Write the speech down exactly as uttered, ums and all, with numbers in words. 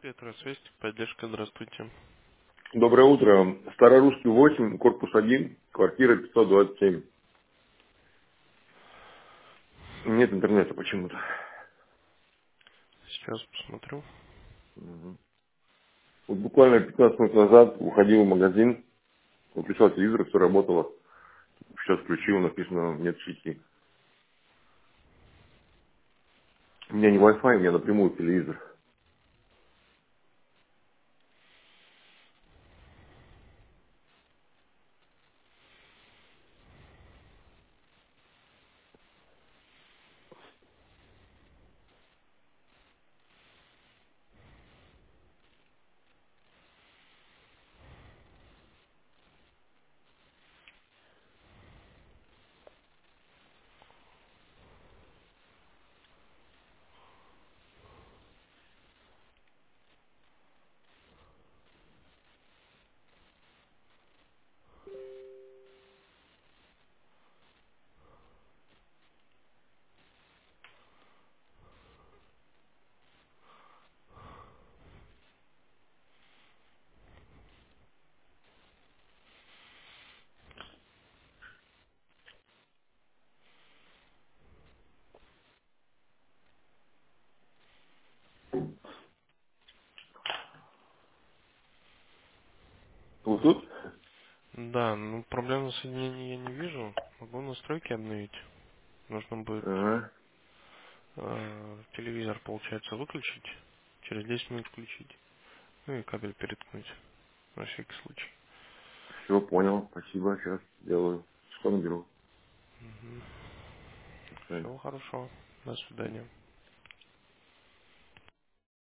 Петросвязь, поддержка, здравствуйте. Доброе утро. Старорусский восемь, корпус один, квартира пятьсот двадцать семь. Нет интернета почему-то. Сейчас посмотрю. Мгм. Вот буквально пятнадцать минут назад уходил в магазин, выключал телевизор, все работало. Сейчас включил, написано нет сети. У меня не Wi-Fi, у меня напрямую телевизор. Вот тут? Да, ну проблемы соединения я не вижу. Могу настройки обновить. Нужно будет Ага. э, телевизор, получается, выключить. Через десять минут включить. Ну и кабель переткнуть. На всякий случай. Все, понял. Спасибо. Сейчас делаю. Что наберу? Угу. До свидания. Всего хорошего. До свидания.